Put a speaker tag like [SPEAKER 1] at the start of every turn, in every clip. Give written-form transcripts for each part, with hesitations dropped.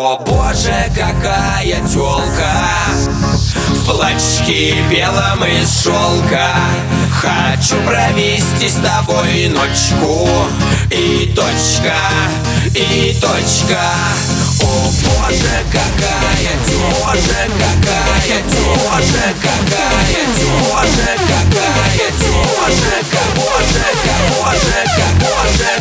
[SPEAKER 1] О боже, какая тёлка в платьишке белом из шелка. Хочу провести с тобой ночку. И точка, и точка. О боже, какая тёлка, какая тёлка, какая тёлка, какая тёлка, боже, боже, боже,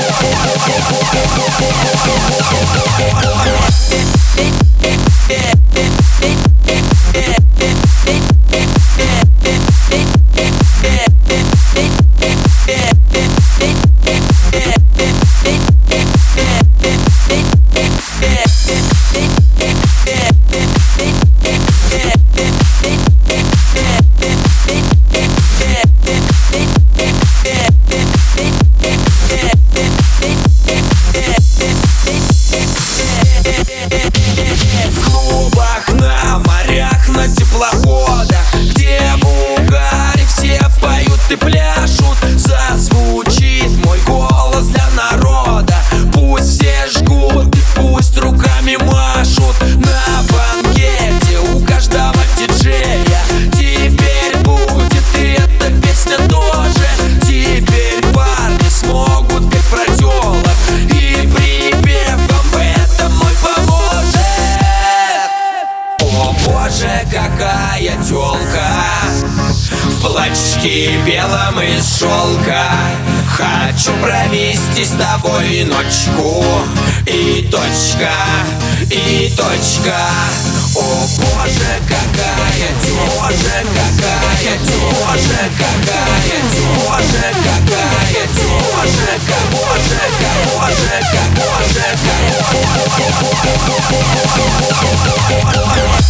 [SPEAKER 1] в клубах, на морях, на теплоходах, где в угаре все поют и пляшут, зазвучит мой голос для народа. Пусть все жгут и пусть руками машут. На банкете у каждого диджея теперь будет и эта песня тоже. Теперь парни смогут петь про тёлок, и припев вам в этом мой поможет. О боже, какая тёлка в платьишке белом из шелка. Хочу провести с тобой ночку. И точка, и точка. О боже, какая тёлка, какая тёлка, какая тёлка, какая тёлка, боже, боже, боже, боже.